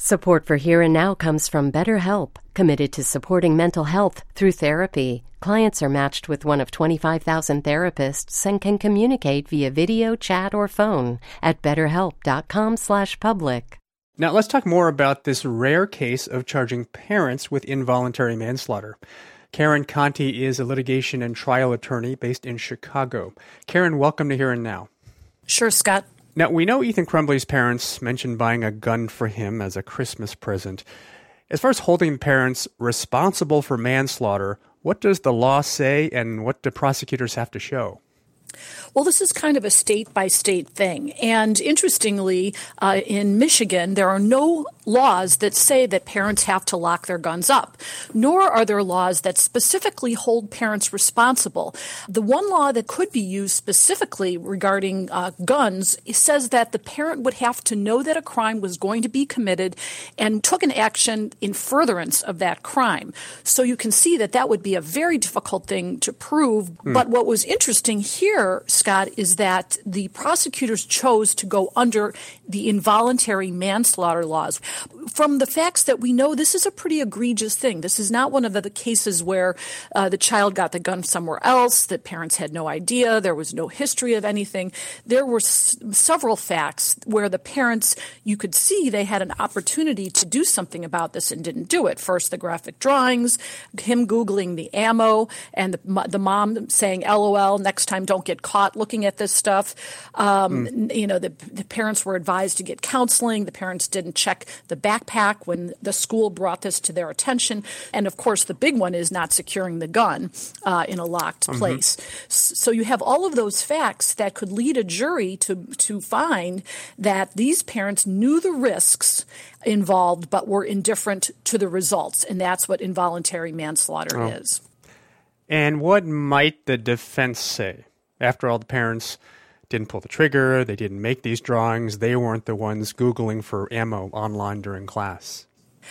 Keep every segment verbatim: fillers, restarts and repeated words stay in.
Support for Here and Now comes from BetterHelp, committed to supporting mental health through therapy. Clients are matched with one of twenty-five thousand therapists and can communicate via video, chat, or phone at betterhelp.com slash public. Now let's talk more about this rare case of charging parents with involuntary manslaughter. Karen Conti is a litigation and trial attorney based in Chicago. Karen, welcome to Here and Now. Sure, Scott. Now, we know Ethan Crumbley's parents mentioned buying a gun for him as a Christmas present. As far as holding parents responsible for manslaughter, what does the law say and what do prosecutors have to show? Well, this is kind of a state-by-state thing. And interestingly, uh, in Michigan, there are no laws that say that parents have to lock their guns up, nor are there laws that specifically hold parents responsible. The one law that could be used specifically regarding uh, guns says that the parent would have to know that a crime was going to be committed and took an action in furtherance of that crime. So you can see that that would be a very difficult thing to prove. Mm. But what was interesting here, Scott, is that the prosecutors chose to go under the involuntary manslaughter laws. From the facts that we know, this is a pretty egregious thing. This is not one of the cases where uh, the child got the gun somewhere else, the parents had no idea, there was no history of anything. There were s- several facts where the parents, you could see they had an opportunity to do something about this and didn't do it. First, the graphic drawings, him Googling the ammo, and the, the mom saying, LOL, next time don't get caught looking at this stuff. Um, mm. You know, the, the parents were advised to get counseling. The parents didn't check the backpack when the school brought this to their attention. And, of course, the big one is not securing the gun uh, in a locked mm-hmm. place. So you have all of those facts that could lead a jury to, to find that these parents knew the risks involved but were indifferent to the results. And that's what involuntary manslaughter oh. is. And what might the defense say? After all, the parents didn't pull the trigger, they didn't make these drawings, they weren't the ones Googling for ammo online during class.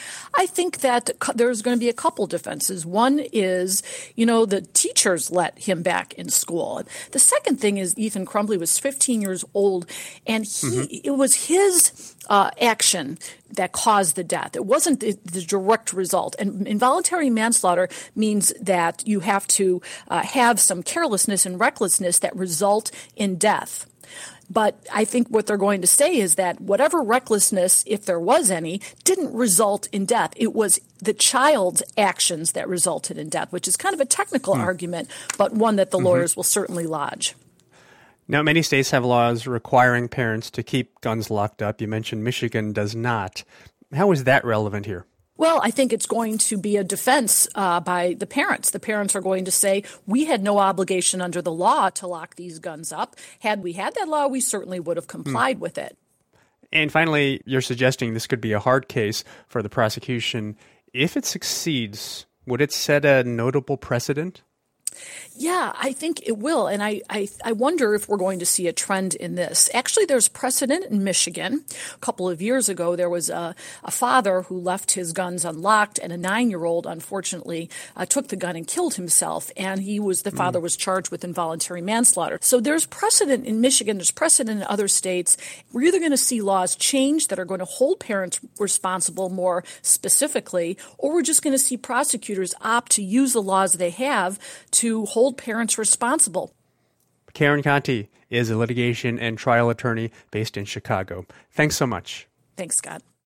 I think that there's going to be a couple defenses. One is, you know, the teachers let him back in school. The second thing is Ethan Crumbley was fifteen years old, and he mm-hmm. it was his uh, action that caused the death. It wasn't the, the direct result. And involuntary manslaughter means that you have to uh, have some carelessness and recklessness that result in death. But I think what they're going to say is that whatever recklessness, if there was any, didn't result in death. It was the child's actions that resulted in death, which is kind of a technical mm. argument, but one that the mm-hmm. lawyers will certainly lodge. Now, many states have laws requiring parents to keep guns locked up. You mentioned Michigan does not. How is that relevant here? Well, I think it's going to be a defense uh, by the parents. The parents are going to say, we had no obligation under the law to lock these guns up. Had we had that law, we certainly would have complied mm. with it. And finally, you're suggesting this could be a hard case for the prosecution. If it succeeds, would it set a notable precedent? Yeah, I think it will. And I, I, I wonder if we're going to see a trend in this. Actually, there's precedent in Michigan. A couple of years ago, there was a, a father who left his guns unlocked, and a nine-year-old, unfortunately, uh, took the gun and killed himself. And he was the mm. father was charged with involuntary manslaughter. So there's precedent in Michigan. There's precedent in other states. We're either going to see laws change that are going to hold parents responsible more specifically, or we're just going to see prosecutors opt to use the laws they have to hold parents responsible. Karen Conti is a litigation and trial attorney based in Chicago. Thanks so much. Thanks, Scott.